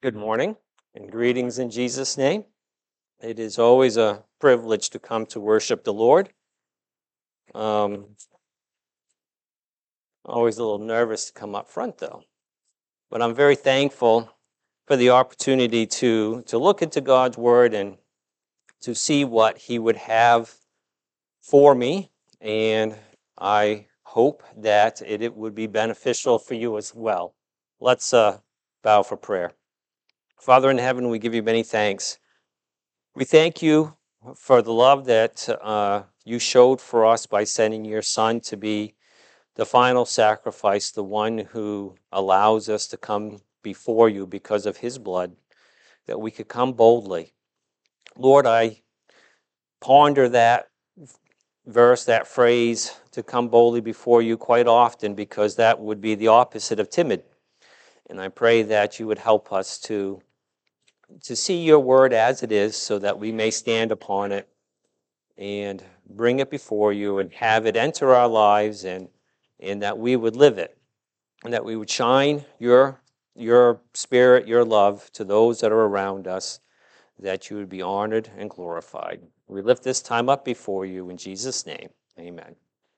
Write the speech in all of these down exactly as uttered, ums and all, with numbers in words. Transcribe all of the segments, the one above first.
Good morning and greetings in Jesus' name. It is always a privilege to come to worship the Lord. Um, always a little nervous to come up front though, but I'm very thankful for the opportunity to, to look into God's Word and to see what He would have for me, and I hope that it, it would be beneficial for you as well. Let's uh, bow for prayer. Father in heaven, we give you many thanks. We thank you for the love that uh, you showed for us by sending your Son to be the final sacrifice, the one who allows us to come before you because of his blood, that we could come boldly. Lord, I ponder that verse, that phrase, to come boldly before you quite often, because that would be the opposite of timid. And I pray that you would help us to, to see your word as it is, so that we may stand upon it and bring it before you and have it enter our lives, and, and that we would live it, and that we would shine your, your spirit, your love to those that are around us, that you would be honored and glorified. We lift this time up before you in Jesus' name. Amen.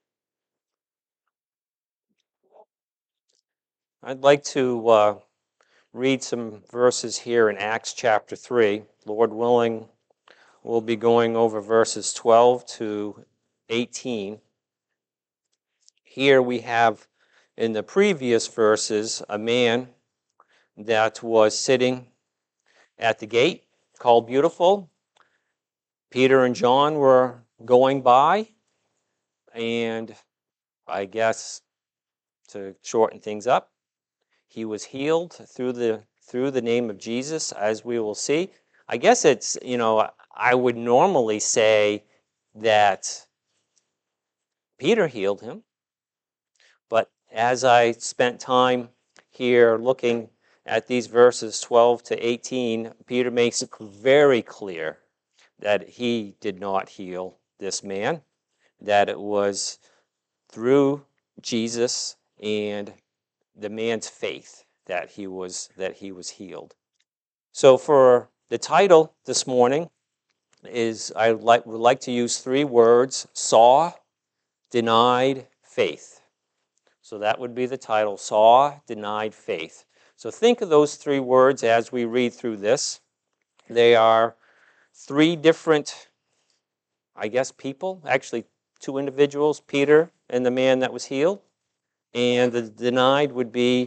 I'd like to uh, read some verses here in Acts chapter three. Lord willing, we'll be going over verses twelve to eighteen. Here we have in the previous verses a man that was sitting at the gate called Beautiful. Peter and John were going by, and I guess to shorten things up, he was healed through the through the name of Jesus, as we will see. I guess it's, you know, I would normally say that Peter healed him, but as I spent time here looking at these verses twelve to eighteen, Peter makes it very clear that he did not heal this man, that it was through Jesus and the man's faith that he was that he was healed. So for the title this morning is, I like, would like to use three words: saw, denied, faith. So that would be the title: saw, denied, faith. So think of those three words as we read through this. They are three different, I guess, people, actually two individuals, Peter and the man that was healed. And the denied would be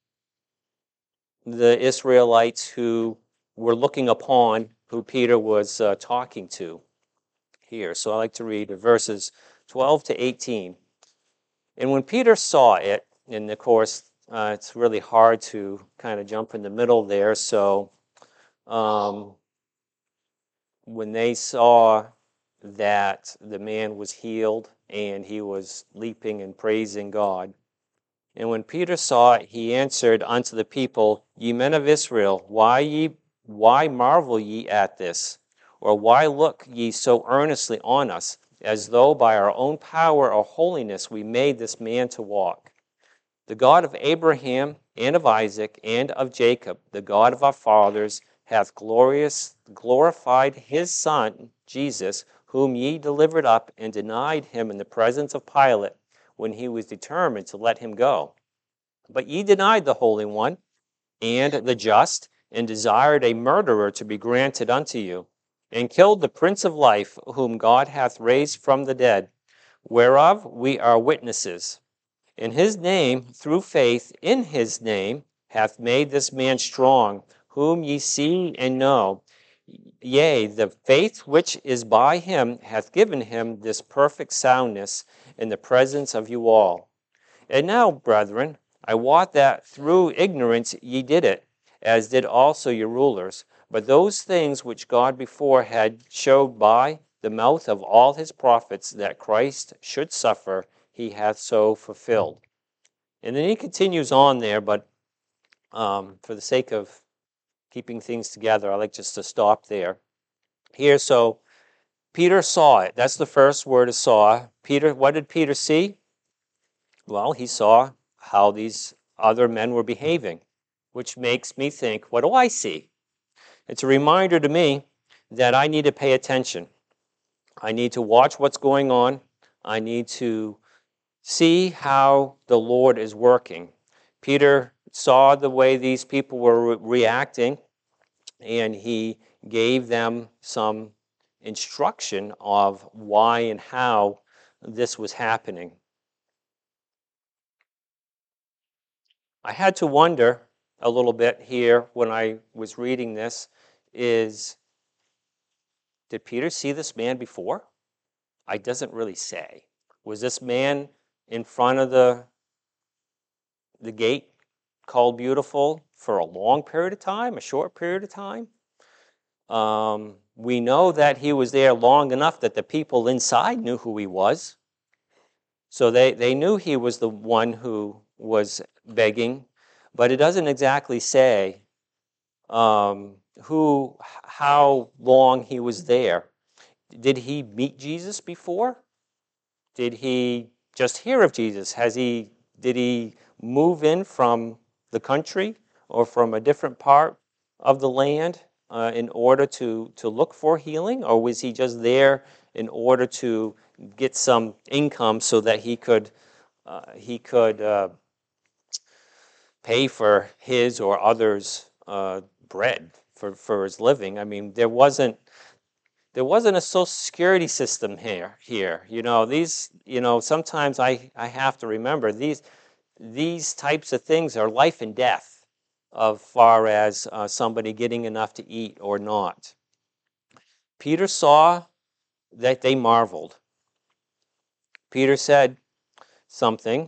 the Israelites who were looking upon who Peter was uh, talking to here. So I like to read verses twelve to eighteen. And when Peter saw it, and of course, uh, it's really hard to kind of jump in the middle there. So um, when they saw that the man was healed and he was leaping and praising God, and when Peter saw it, he answered unto the people, Ye men of Israel, why ye why marvel ye at this? Or why look ye so earnestly on us, as though by our own power or holiness we made this man to walk? The God of Abraham and of Isaac and of Jacob, the God of our fathers, hath glorious glorified his Son, Jesus, whom ye delivered up and denied him in the presence of Pilate, when he was determined to let him go. But ye denied the Holy One and the just, and desired a murderer to be granted unto you, and killed the Prince of Life, whom God hath raised from the dead, whereof we are witnesses. In his name, through faith in his name, hath made this man strong, whom ye see and know. Yea, the faith which is by him hath given him this perfect soundness in the presence of you all. And now, brethren, I wot that through ignorance ye did it, as did also your rulers. But those things which God before had showed by the mouth of all his prophets that Christ should suffer, he hath so fulfilled. And then he continues on there, but um, for the sake of keeping things together, I like just to stop there. Here, so Peter saw it. That's the first word is saw. Peter, what did Peter see? Well, he saw how these other men were behaving. which makes me think, what do I see? It's a reminder to me that I need to pay attention. I need to watch what's going on. I need to see how the Lord is working. Peter saw the way these people were re- reacting, and he gave them some instruction of why and how this was happening. I had to wonder a little bit here when I was reading this is, did Peter see this man before? It doesn't really say. Was this man in front of the, the gate called Beautiful for a long period of time, a short period of time? Um, we know that he was there long enough that the people inside knew who he was. So they, they knew he was the one who was begging, but it doesn't exactly say um, who, how long he was there. Did he meet Jesus before? Did he just hear of Jesus? Has he, did he move in from the country or from a different part of the land uh, in order to, to look for healing? Or was he just there in order to get some income so that he could, uh, he could uh, pay for his or others' uh, bread for, for his living? I mean, there wasn't there wasn't a social security system here. Here, you know, these, you know, sometimes I, I have to remember these these types of things are life and death, as far as uh, somebody getting enough to eat or not. Peter saw that they marveled. Peter said something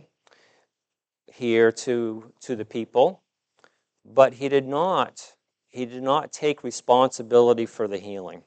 here to to the people, but he did not he did not take responsibility for the healing.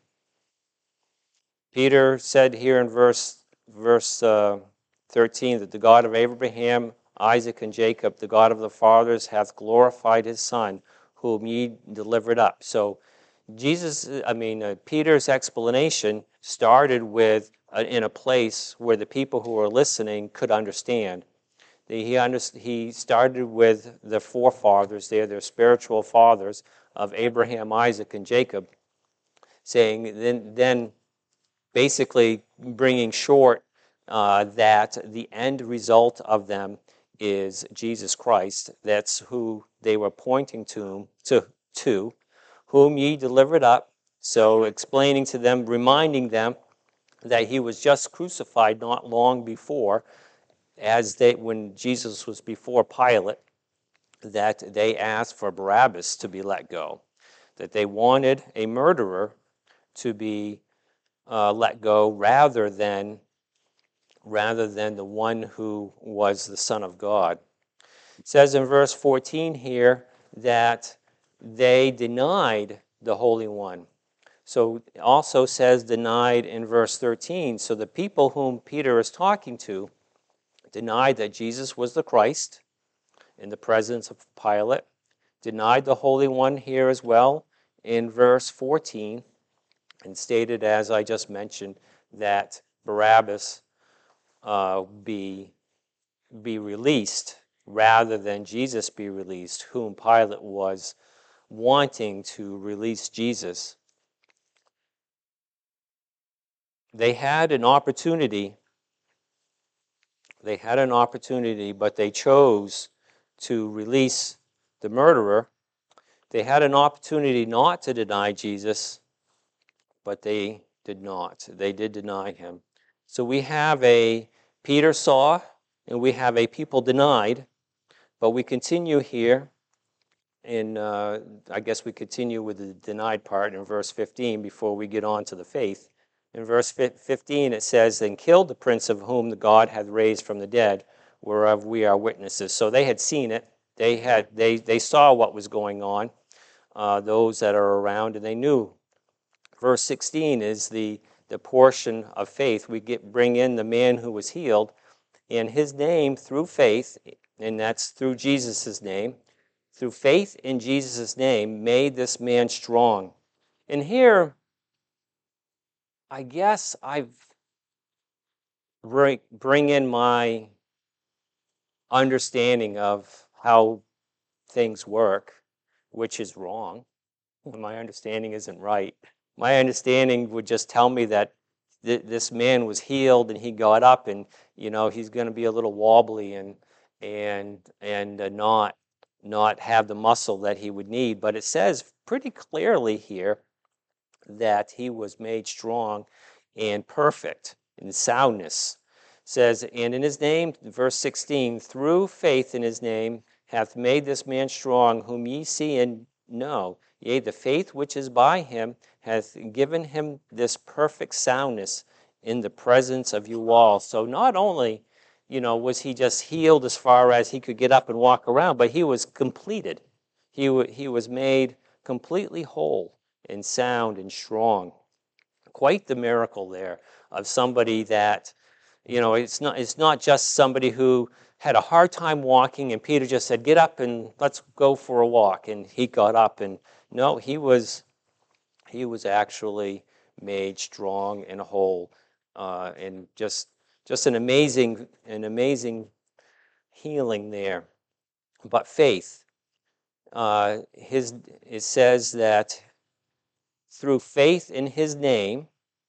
Peter said here in verse verse uh, thirteen that the God of Abraham, Isaac, and Jacob, the God of the fathers, hath glorified his Son, whom ye delivered up. So Jesus, I mean, uh, Peter's explanation started with uh, in a place where the people who were listening could understand. He, under, he started with the forefathers there, their spiritual fathers of Abraham, Isaac, and Jacob, saying, then, then basically bringing short uh, that the end result of them is Jesus Christ. That's who they were pointing to, to, to whom ye delivered up. So explaining to them, reminding them that he was just crucified not long before, as they, when Jesus was before Pilate, that they asked for Barabbas to be let go, that they wanted a murderer to be uh, let go rather than rather than the one who was the Son of God. It says in verse fourteen here that they denied the Holy One. So it also says denied in verse thirteen. So the people whom Peter is talking to denied that Jesus was the Christ in the presence of Pilate, denied the Holy One here as well in verse fourteen, and stated, as I just mentioned, that Barabbas uh, be, be released rather than Jesus be released, whom Pilate was wanting to release Jesus. They had an opportunity, they had an opportunity, but they chose to release the murderer. They had an opportunity not to deny Jesus, but they did not. They did deny him. So we have a Peter saw, and we have a people denied, but we continue here in, uh, I guess we continue with the denied part in verse fifteen before we get on to the faith. In verse fifteen it says, and killed the prince of whom the God hath raised from the dead, whereof we are witnesses. So they had seen it. They had they they saw what was going on, uh, those that are around, and they knew. Verse sixteen is the, the portion of faith. We get bring in the man who was healed, and his name through faith, and that's through Jesus' name, through faith in Jesus' name, made this man strong. And here, I guess I've bring, bring in my understanding of how things work. which is wrong. My understanding isn't right. My understanding would just tell me that th- this man was healed and he got up, and you know he's going to be a little wobbly and and and uh, not not have the muscle that he would need. But it says pretty clearly here that he was made strong and perfect in soundness. It says, and in his name, verse sixteen, through faith in his name hath made this man strong, whom ye see and know. Yea, the faith which is by him hath given him this perfect soundness in the presence of you all. So not only, you know, was he just healed as far as he could get up and walk around, but he was completed. He, he was made completely whole and sound and strong. Quite the miracle there of somebody that, you know, it's not, it's not just somebody who had a hard time walking and Peter just said, get up and let's go for a walk. And he got up, and no, he was, he was actually made strong and whole, uh, and just, just an amazing, an amazing healing there. But faith, uh, his, it says that through faith in his name,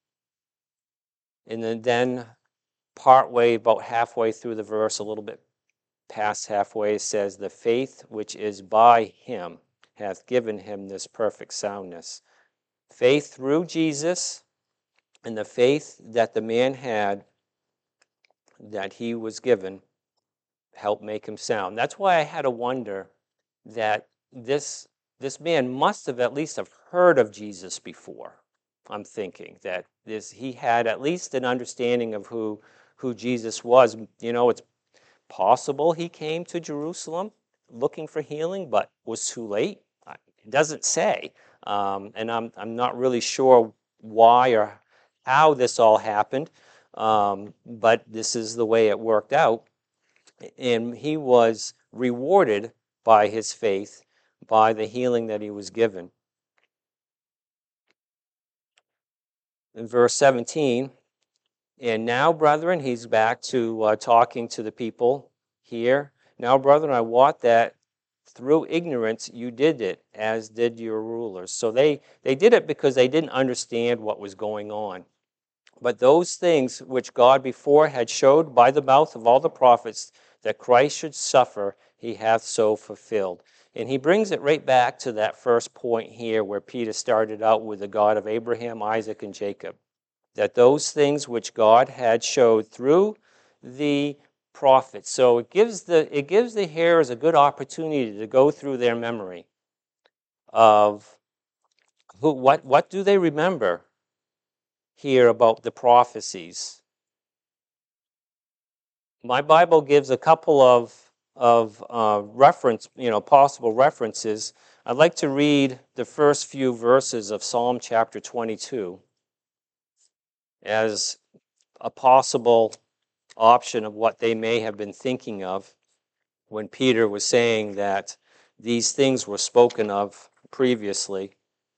and then, then partway, about halfway through the verse, a little bit past halfway, it says, the faith which is by him hath given him this perfect soundness. Faith through Jesus, and the faith that the man had, that he was given, helped make him sound. That's why I had to wonder that this, this man must have at least have heard of Jesus before. I'm thinking that this, he had at least an understanding of who, who Jesus was. You know, it's possible he came to Jerusalem looking for healing, but was too late. It doesn't say. Um, and I'm, I'm not really sure why or how this all happened, um, but this is the way it worked out. And he was rewarded by his faith, by the healing that he was given. In verse seventeen, and now, brethren, he's back to uh, talking to the people here. Now, brethren, I wot that through ignorance you did it, as did your rulers. So they, they did it because they didn't understand what was going on. But those things which God before had showed by the mouth of all the prophets that Christ should suffer, he hath so fulfilled. And he brings it right back to that first point here where Peter started out with the God of Abraham, Isaac, and Jacob. That those things which God had showed through the prophets. So it gives the, it gives the hearers a good opportunity to go through their memory of who, what, what do they remember here about the prophecies. My Bible gives a couple of, of uh, reference, you know, possible references. I'd like to read the first few verses of Psalm chapter twenty-two as a possible option of what they may have been thinking of when Peter was saying that these things were spoken of previously.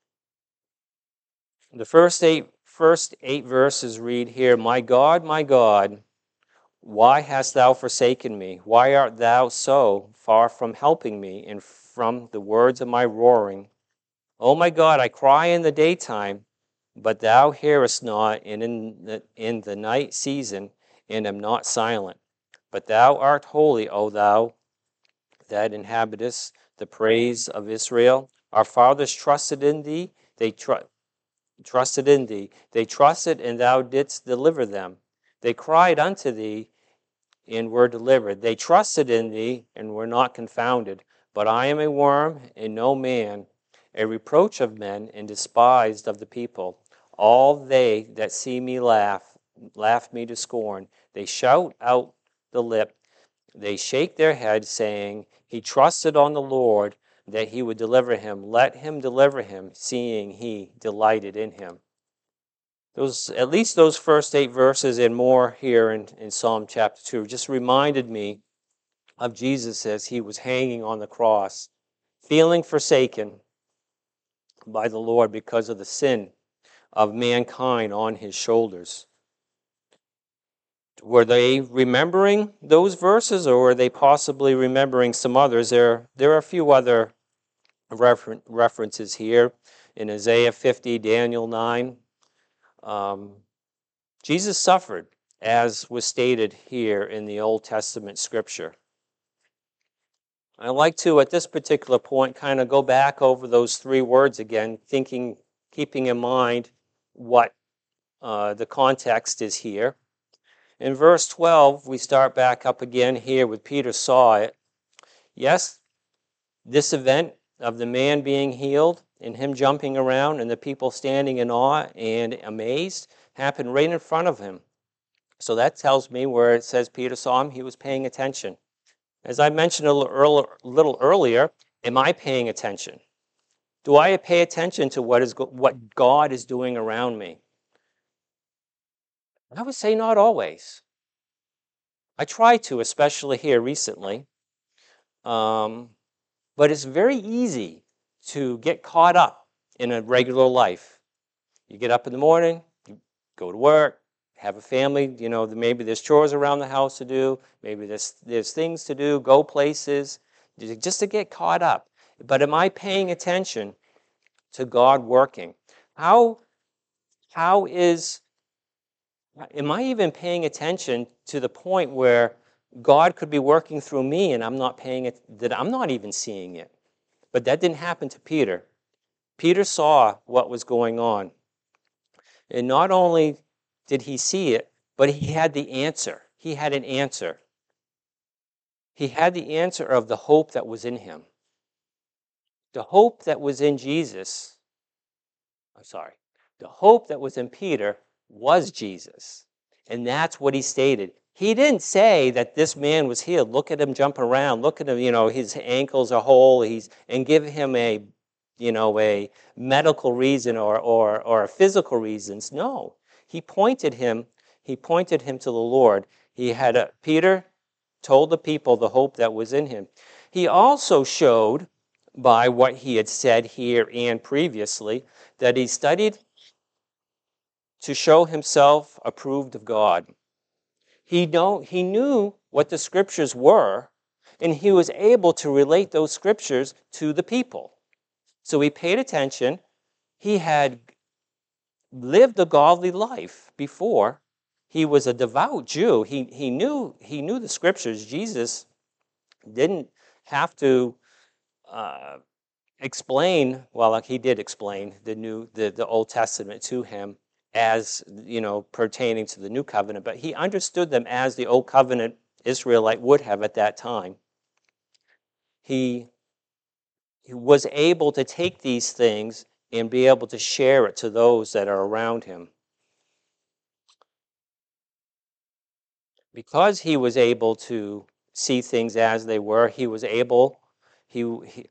The first eight, first eight verses read here, My God, my God, why hast thou forsaken me? Why art thou so far from helping me and from the words of my roaring? O my God, I cry in the daytime, but thou hearest not, and in the, in the night season, and am not silent. But thou art holy, O thou that inhabitest the praise of Israel. Our fathers trusted in thee, they tr- trusted in thee. They trusted, and thou didst deliver them. They cried unto thee, and were delivered. They trusted in thee, and were not confounded. But I am a worm, and no man, a reproach of men, and despised of the people. All they that see me laugh, laugh me to scorn. They shout out the lip, they shake their head, saying, He trusted on the Lord, that he would deliver him. Let him deliver him, seeing he delighted in him. Those, at least those first eight verses and more here in, in Psalm chapter two just reminded me of Jesus as he was hanging on the cross, feeling forsaken by the Lord because of the sin of mankind on his shoulders. Were they remembering those verses, or were they possibly remembering some others? There, there are a few other refer- references here in Isaiah fifty, Daniel nine. Um, Jesus suffered, as was stated here in the Old Testament scripture. I'd like to, at this particular point, kind of go back over those three words again, thinking, keeping in mind what uh, the context is here. In verse twelve, we start back up again here with Peter saw it. Yes, this event of the man being healed and him jumping around and the people standing in awe and amazed happened right in front of him. So that tells me where it says Peter saw him, he was paying attention. As I mentioned a little earlier, am I paying attention? Do I pay attention to what is what God is doing around me? I would say not always. I try to, especially here recently. Um, but it's very easy to get caught up in a regular life. You get up in the morning, you go to work, have a family, you know, maybe there's chores around the house to do, maybe there's, there's things to do, go places, just to get caught up. But am I paying attention to God working? How, how is, am I even paying attention to the point where God could be working through me and I'm not paying it, that I'm not even seeing it? But that didn't happen to Peter. Peter saw what was going on. And not only did he see it, but he had the answer. He had an answer. He had the answer of the hope that was in him. The hope that was in Jesus, I'm sorry, the hope that was in Peter was Jesus. And that's what he stated. He didn't say that this man was healed. Look at him jump around. Look at him, you know, his ankles are whole. He's, and give him a, you know, a medical reason or, or, or a physical reasons. No, he pointed him, he pointed him to the Lord. He had a, Peter told the people the hope that was in him. He also showed by what he had said here and previously that he studied to show himself approved of God. He, know, he knew what the scriptures were, and he was able to relate those scriptures to the people. So he paid attention. He had lived a godly life before. He was a devout Jew. He, he, knew, he knew the scriptures. Jesus didn't have to uh, explain, well, like he did explain the new, the, the Old Testament to him as, you know, pertaining to the new covenant, but he understood them as the old covenant Israelite would have at that time. He, he was able to take these things and be able to share it to those that are around him. Because he was able to see things as they were, he was able, he, he,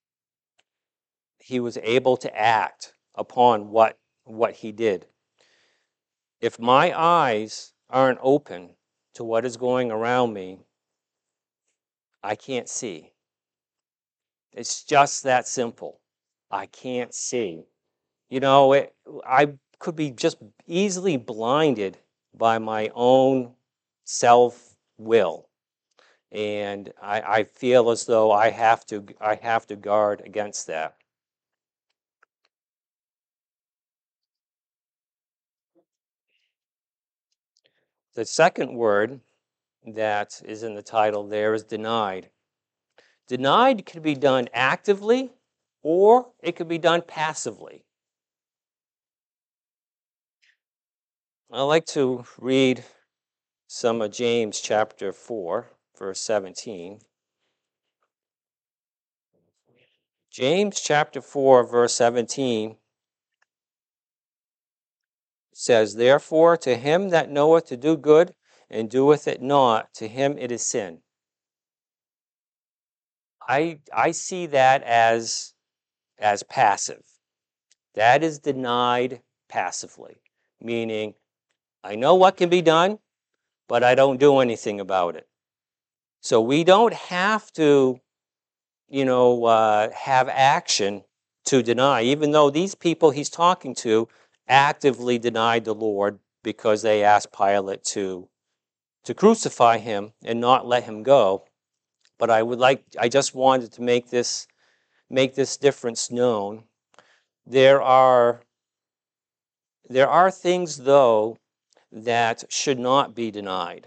he was able to act upon what, what he did. If my eyes aren't open to what is going around me, I can't see. It's just that simple. I can't see. You know, it, I could be just easily blinded by my own self-will. And I, I feel as though I have to I have to guard against that. The second word that is in the title there is denied. Denied can be done actively or it could be done passively. I like to read some of James chapter four, verse seventeen. James chapter four, verse seventeen says, "Therefore to him that knoweth to do good and doeth it not, to him it is sin." I, I see that as, as passive. That is denied passively, meaning I know what can be done, but I don't do anything about it. So we don't have to, you know, uh, have action to deny, even though these people he's talking to actively denied the Lord because they asked Pilate to, to crucify him and not let him go. But I would like, I just wanted to make this make this difference known. There are, there are things, though, that should not be denied.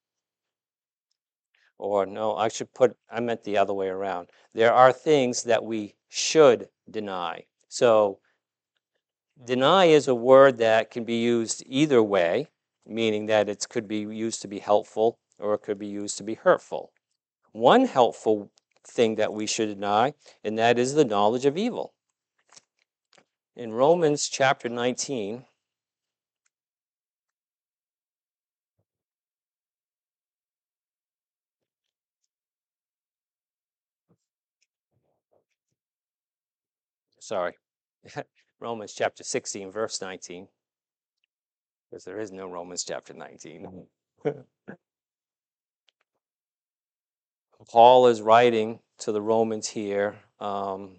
Or no, I should put, I meant the other way around. There are things that we should deny. So deny is a word that can be used either way, meaning that it could be used to be helpful or it could be used to be hurtful. One helpful thing that we should deny, and that is the knowledge of evil. In Romans chapter nineteen, sorry, Romans chapter sixteen, verse nineteen, because there is no Romans chapter nineteen. Paul is writing to the Romans here. Um,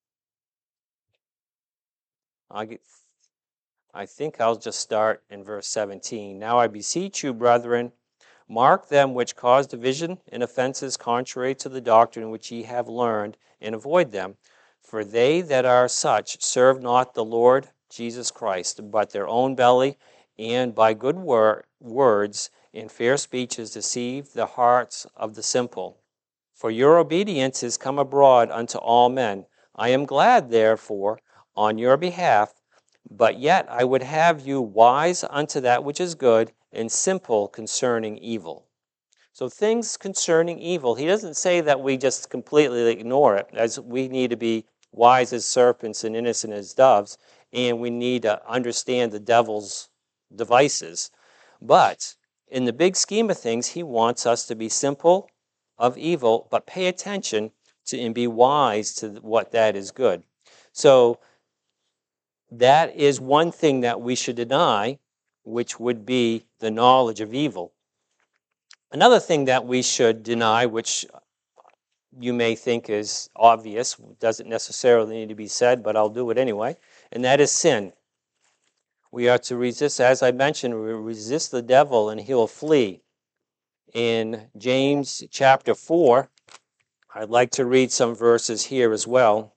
I, get, I think I'll just start in verse seventeen. Now I beseech you, brethren, mark them which cause division and offenses contrary to the doctrine which ye have learned, and avoid them. For they that are such serve not the Lord Jesus Christ, but their own belly, and by good wor- words and fair speeches deceive the hearts of the simple. For your obedience is come abroad unto all men. I am glad, therefore, on your behalf, but yet I would have you wise unto that which is good, and simple concerning evil. So things concerning evil, he doesn't say that we just completely ignore it, as we need to be wise as serpents and innocent as doves, and we need to understand the devil's devices. But in the big scheme of things, he wants us to be simple of evil, but pay attention to and be wise to what that is good. So that is one thing that we should deny, which would be the knowledge of evil. Another thing that we should deny, which you may think is obvious, doesn't necessarily need to be said, but I'll do it anyway, and that is sin. We are to resist, as I mentioned, we resist the devil and he'll flee. In James chapter four, I'd like to read some verses here as well.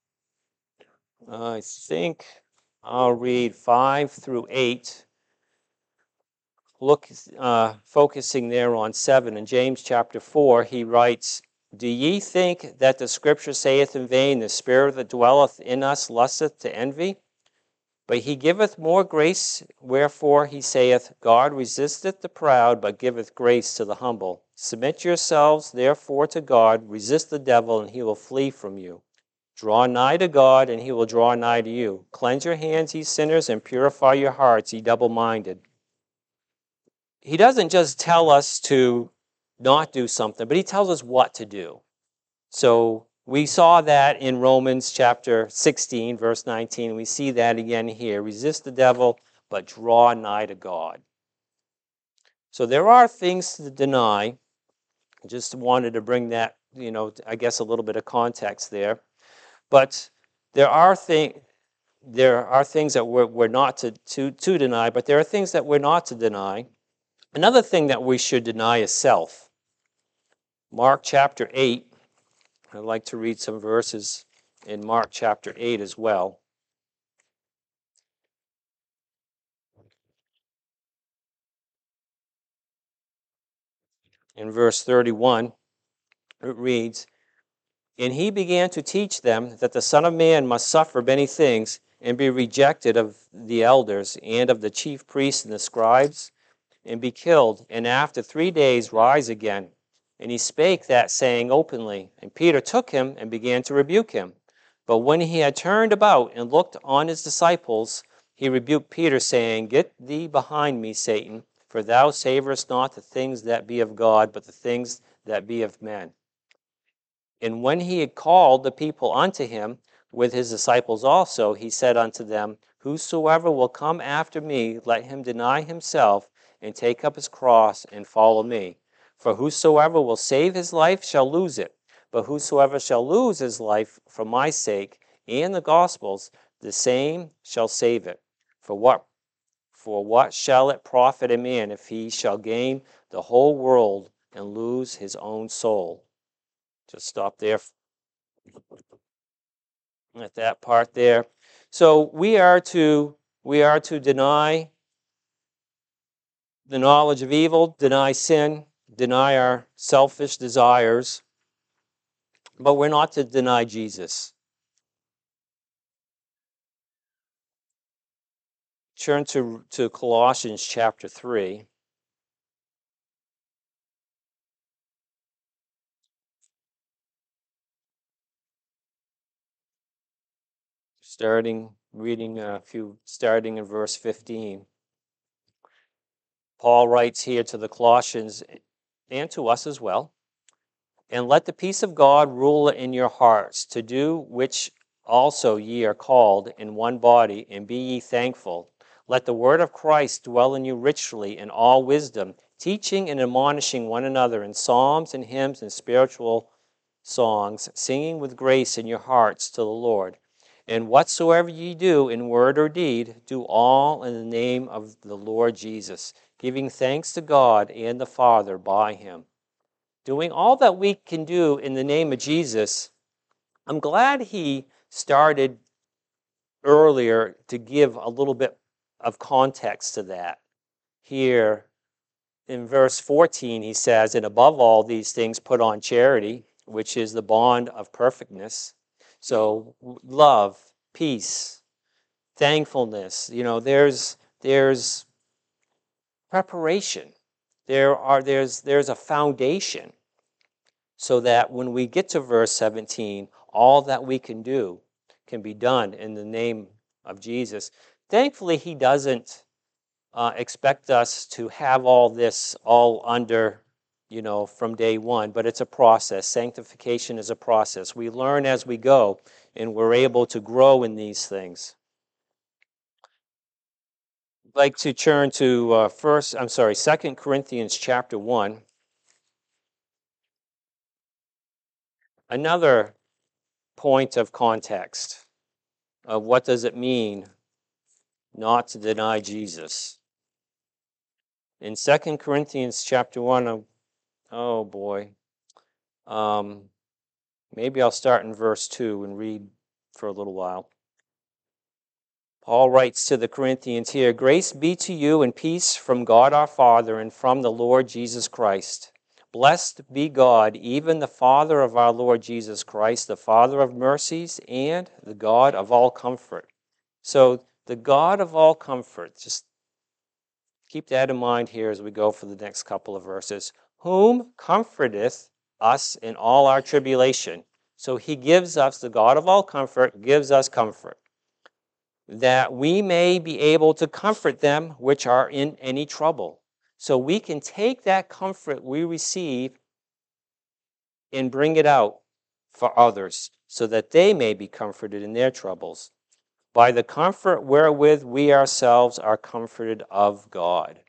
I think I'll read five through eight. Look, uh, focusing there on seven. In James chapter four, he writes, Do ye think that the scripture saith in vain, the spirit that dwelleth in us lusteth to envy? But he giveth more grace, wherefore he saith, God resisteth the proud, but giveth grace to the humble. Submit yourselves therefore to God, resist the devil, and he will flee from you. Draw nigh to God, and he will draw nigh to you. Cleanse your hands, ye sinners, and purify your hearts, ye double-minded. He doesn't just tell us to not do something, but he tells us what to do. So we saw that in Romans chapter sixteen, verse nineteen. We see that again here. Resist the devil, but draw nigh to God. So there are things to deny. I just wanted to bring that, you know, I guess a little bit of context there. But there are things there are things that we're, we're not to, to, to deny, but there are things that we're not to deny. Another thing that we should deny is self. Mark chapter eight. I'd like to read some verses in Mark chapter eight as well. In verse thirty-one, it reads, And he began to teach them that the Son of Man must suffer many things, and be rejected of the elders, and of the chief priests and the scribes, and be killed, and after three days rise again. And he spake that saying openly. And Peter took him and began to rebuke him. But when he had turned about and looked on his disciples, he rebuked Peter, saying, Get thee behind me, Satan, for thou savorest not the things that be of God, but the things that be of men. And when he had called the people unto him, with his disciples also, he said unto them, Whosoever will come after me, let him deny himself, and take up his cross, and follow me. For whosoever will save his life shall lose it, but whosoever shall lose his life for my sake and the gospel's, the same shall save it. For what, for what shall it profit a man if he shall gain the whole world and lose his own soul? Just stop there. at that part there. So we are to we are to deny the knowledge of evil, deny sin, deny our selfish desires, but we're not to deny Jesus. Turn to, to Colossians chapter three. Starting, reading a few, starting in verse fifteen. Paul writes here to the Colossians and to us as well. And let the peace of God rule in your hearts, to do which also ye are called in one body, and be ye thankful. Let the word of Christ dwell in you richly in all wisdom, teaching and admonishing one another in psalms and hymns and spiritual songs, singing with grace in your hearts to the Lord. And whatsoever ye do in word or deed, do all in the name of the Lord Jesus, giving thanks to God and the Father by him. Doing all that we can do in the name of Jesus, I'm glad he started earlier to give a little bit of context to that. Here in verse fourteen, he says, and above all these things put on charity, which is the bond of perfectness. So love, peace, thankfulness, you know, there's there's preparation. There are there's there's a foundation so that when we get to verse seventeen, all that we can do can be done in the name of Jesus. Thankfully, he doesn't uh, expect us to have all this all under, you know, from day one, but it's a process. Sanctification is a process. We learn as we go, and we're able to grow in these things. I'd like to turn to uh, first, I'm sorry, Second Corinthians chapter one. Another point of context of what does it mean not to deny Jesus. In Second Corinthians chapter one, oh, oh boy, um, maybe I'll start in verse two and read for a little while. Paul writes to the Corinthians here, grace be to you and peace from God our Father and from the Lord Jesus Christ. Blessed be God, even the Father of our Lord Jesus Christ, the Father of mercies and the God of all comfort. So the God of all comfort, just keep that in mind here as we go for the next couple of verses. Whom comforteth us in all our tribulation. So he gives us, the God of all comfort, gives us comfort, that we may be able to comfort them which are in any trouble. So we can take that comfort we receive and bring it out for others, so that they may be comforted in their troubles, by the comfort wherewith we ourselves are comforted of God.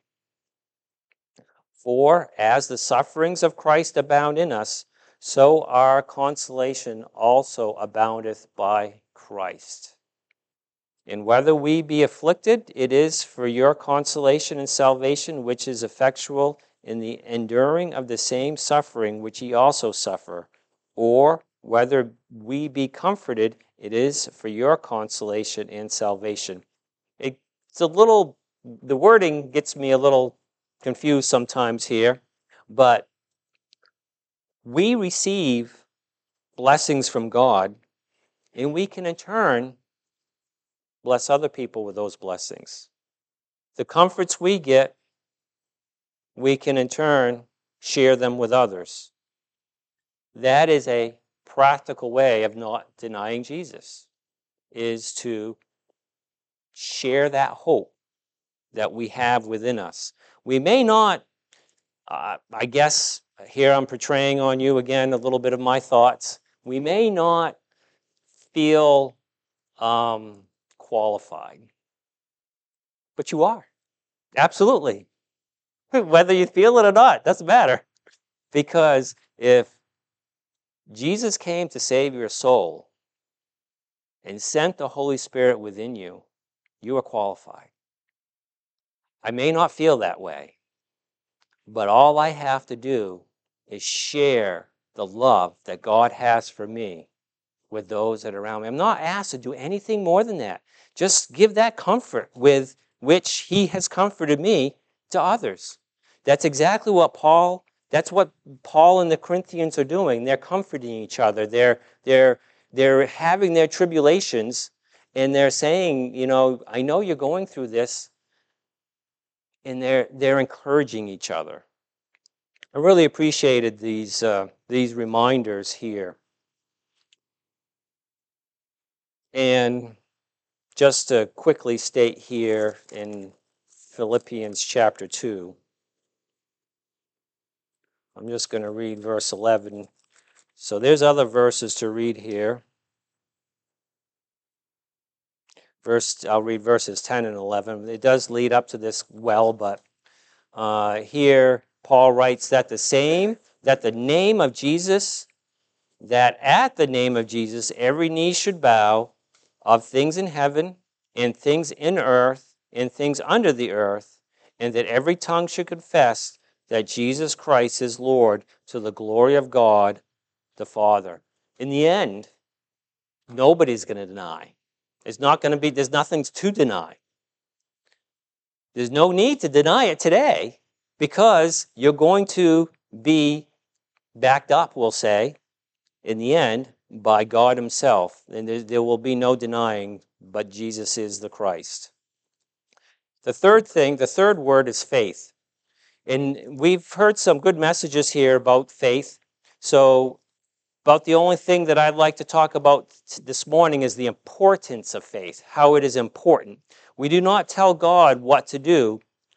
For as the sufferings of Christ abound in us, so our consolation also aboundeth by Christ. And whether we be afflicted, it is for your consolation and salvation, which is effectual in the enduring of the same suffering which ye also suffer. Or whether we be comforted, it is for your consolation and salvation. It's a little, the wording gets me a little confused sometimes here, but we receive blessings from God, and we can in turn bless other people with those blessings. The comforts we get, we can in turn share them with others. That is a practical way of not denying Jesus, is to share that hope that we have within us. We may not, uh, I guess, here I'm portraying on you again a little bit of my thoughts. We may not feel um, qualified, but you are. Absolutely. Whether you feel it or not, doesn't matter. Because if Jesus came to save your soul and sent the Holy Spirit within you, you are qualified. I may not feel that way, but all I have to do is share the love that God has for me with those that are around me. I'm not asked to do anything more than that. Just give that comfort with which he has comforted me to others. That's exactly what Paul, that's what Paul and the Corinthians are doing. They're comforting each other. They're, they're, they're having their tribulations, and they're saying, you know, I know you're going through this, and they're, they're encouraging each other. I really appreciated these, uh, these reminders here. And just to quickly state here in Philippians chapter two, I'm just going to read verse eleven. So there's other verses to read here. Verse, I'll read verses ten and eleven. It does lead up to this well, but uh, here Paul writes that the same, that the name of Jesus, that at the name of Jesus every knee should bow, of things in heaven and things in earth and things under the earth, and that every tongue should confess that Jesus Christ is Lord, to the glory of God the Father. In the end, nobody's going to deny. There's not going to be, there's nothing to deny. There's no need to deny it today, because you're going to be backed up, we'll say, in the end, by God himself. And there, there will be no denying, but Jesus is the Christ. The third thing, the third word is faith. And we've heard some good messages here about faith. So about the only thing that I'd like to talk about this morning is the importance of faith, how it is important. We do not tell God what to do.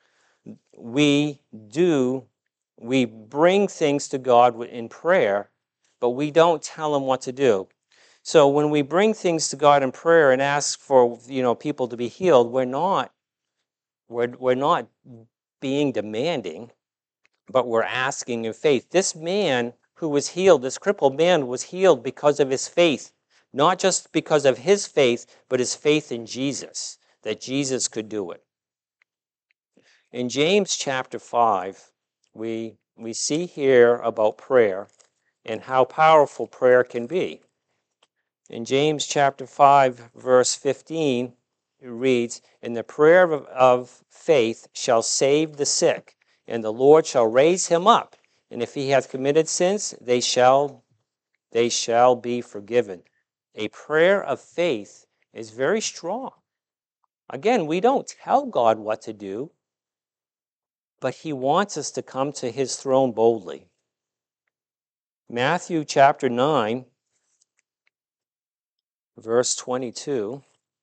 We do, we bring things to God in prayer, but we don't tell him what to do. So when we bring things to God in prayer and ask for, you know, people to be healed, we're not, we're, we're not being demanding, but we're asking in faith. This man who was healed, this crippled man, was healed because of his faith. Not just because of his faith, but his faith in Jesus, that Jesus could do it. In James chapter five, we, we see here about prayer and how powerful prayer can be. In James chapter five, verse fifteen, it reads, "And the prayer of, of faith shall save the sick, and the Lord shall raise him up. And if he hath committed sins, they shall, they shall be forgiven." A prayer of faith is very strong. Again, we don't tell God what to do, but he wants us to come to his throne boldly. Matthew chapter nine, verse twenty-two.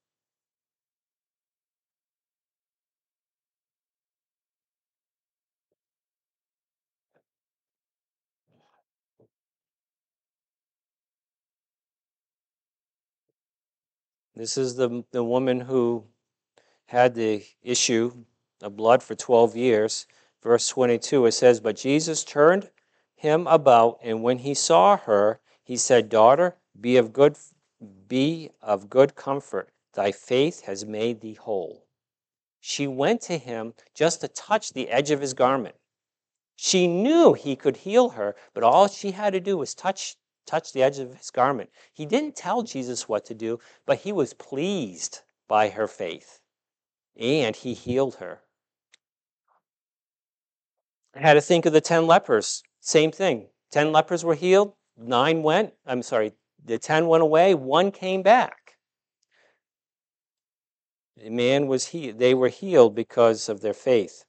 This is the, the woman who had the issue of blood for twelve years. Verse twenty-two, it says, "But Jesus turned him about, and when he saw her, he said, Daughter, be of good, be of good comfort. Thy faith has made thee whole." She went to him just to touch the edge of his garment. She knew he could heal her, but all she had to do was touch, touch the edge of his garment. He didn't tell Jesus what to do, but he was pleased by her faith, and he healed her. I had to think of the ten lepers. Same thing. Ten lepers were healed. Nine went. I'm sorry. The ten went away. One came back. The man was healed. They were healed because of their faith.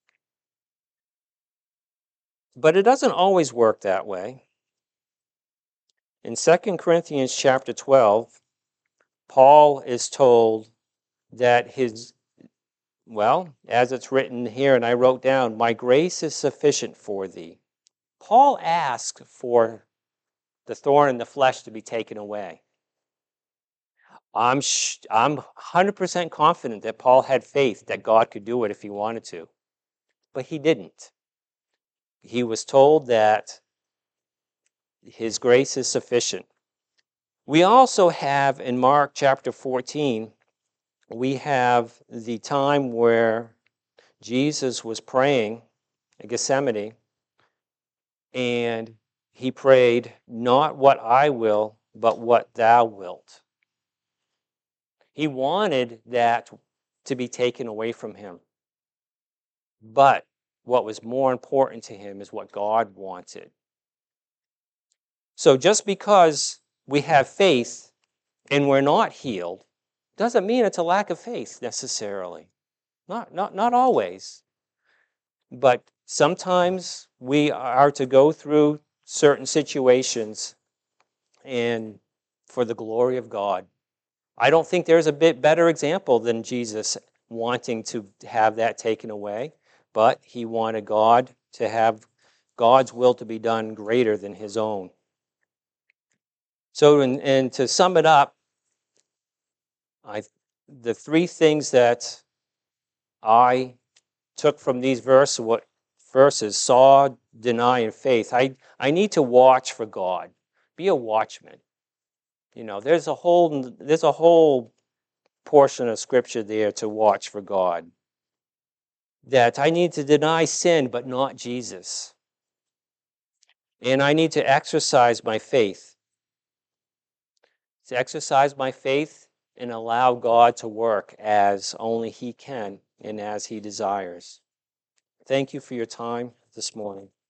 But it doesn't always work that way. In Second Corinthians chapter twelve, Paul is told that his, well, as it's written here, and I wrote down, "My grace is sufficient for thee." Paul asked for the thorn in the flesh to be taken away. I'm sh- I'm one hundred percent confident that Paul had faith that God could do it if he wanted to, but he didn't. He was told that his grace is sufficient. We also have in Mark chapter fourteen, we have the time where Jesus was praying in Gethsemane, and he prayed, "Not what I will, but what thou wilt. He wanted that to be taken away from him. But what was more important to him is what God wanted. So just because we have faith and we're not healed doesn't mean it's a lack of faith necessarily. Not, not, not always. But sometimes we are to go through certain situations and for the glory of God. I don't think there's a bit better example than Jesus wanting to have that taken away, but he wanted God to have God's will to be done greater than his own. So, and, and to sum it up, I, the three things that I took from these verse, what, verses, saw, deny, and faith, I, I need to watch for God. Be a watchman. You know, there's a whole, there's a whole portion of Scripture there to watch for God. That I need to deny sin, but not Jesus. And I need to exercise my faith. To exercise my faith and allow God to work as only he can and as he desires. Thank you for your time this morning.